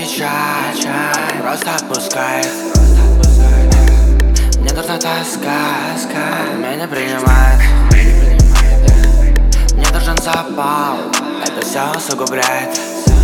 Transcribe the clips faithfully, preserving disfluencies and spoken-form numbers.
замечать, просто отпускает. Мне нужна тоска, меня принимает. Мне нужен запал, это все усугубляет.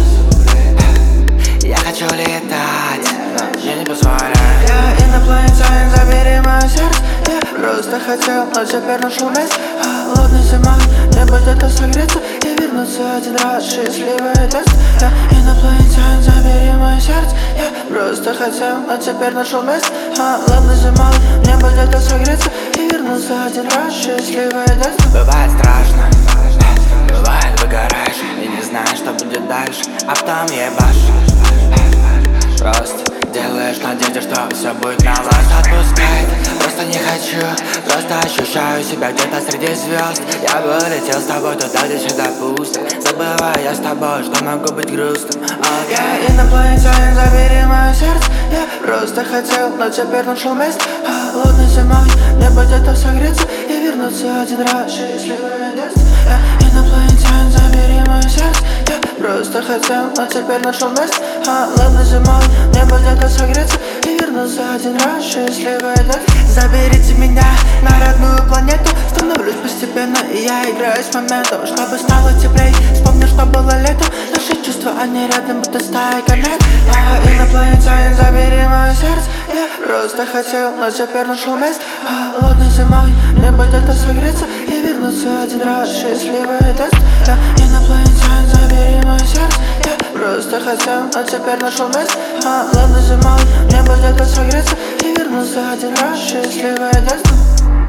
Я хочу летать, но мне не позволяет. Я инопланетянин, забери мое сердце. Я просто хотел, но теперь нашел место. Холодной зимой мне бы где-то согреться и вернуться один раз, счастливое детство. Я инопланетянин, забери мое сердце. Я просто хотел, но теперь нашел место. Холодной зимой мне бы где-то согреться и вернуться один раз, счастливое детство. Бывает страшно, бывает выгораешь и не знаешь, что будет дальше, а потом ебашь. Просто делаешь надежду, что все будет на вас. Отпускает, просто не хочу. Просто ощущаю себя где-то среди звезд. Я бы летел с тобой туда, где всегда пусто. Забывая с тобой, что могу быть грустным. Okay. Я инопланетянин, забери мое сердце. Я просто хотел, но теперь нашел место. Холодной зимой мне бы где-то согреться и вернуться один раз, счастливое детство. Я инопланетянин, забери мое сердце. Я просто хотел, но теперь нашел место. Холодной зимой мне бы где-то согреться и вернуться один раз, счастливое детство. Заберите меня на родную планету. Становлюсь постепенно, и я играю с моментом, чтобы стало теплей. Вспомню, что было летом. Наши чувства, они рядом, будто стая комет. Я инопланетянин, забери мое сердце. Я просто хотел, но теперь нашел место. Холодной зимой мне бы где-то согреться и вернуться один раз, счастливое детство. Я инопланетянин, забери мое сердце. Я просто хотел, но теперь нашел место. Холодной зимой мне бы где-то согреться и вернуться один раз, счастливое детство.